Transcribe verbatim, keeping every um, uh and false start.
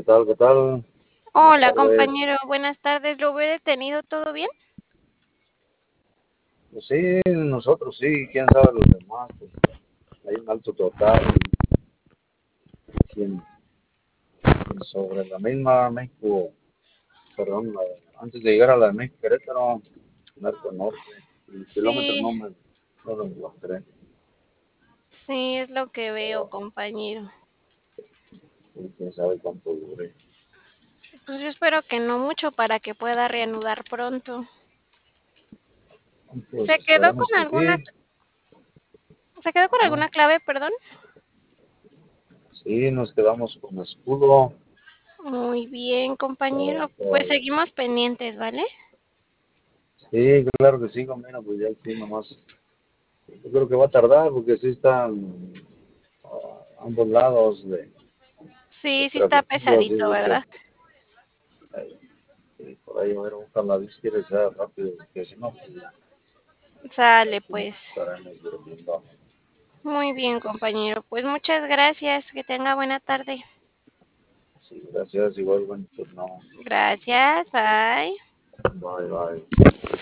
tal? ¿Qué tal? Buenas Hola, tardes. compañero, buenas tardes. ¿Lo ve detenido? ¿Todo bien? Pues sí, nosotros sí, quién sabe los demás, pues hay un alto total aquí en- en sobre la misma México, perdón, la- antes de llegar a la de México Querétaro, Narco Norte, el kilómetro Sí, no me no lo encontré, sí, es lo que veo, pero compañero. sí, quién sabe cuánto dure. Pues yo espero que no mucho para que pueda reanudar pronto. Pues ¿Se quedó con esperemos que alguna, sí. se quedó con Ajá. alguna clave, perdón? Sí, nos quedamos con escudo, Muy bien, para compañero. Pues todo. seguimos pendientes, ¿vale? Sí, claro que sí, mira, pues ya sí, nomás. Yo creo que va a tardar porque sí están a ambos lados de, de Sí, sí está tráfico, así pesadito, de que ¿verdad? eh, sí, por ahí a ver, ojalá Dios quiera que sea rápido, porque si no, pues ya, Sale, aquí nos pues. estaremos durmiendo. Muy bien, compañero. Pues muchas gracias. Que tenga buena tarde. Sí, gracias, igual, buen turno. Gracias, bye. Bye, bye.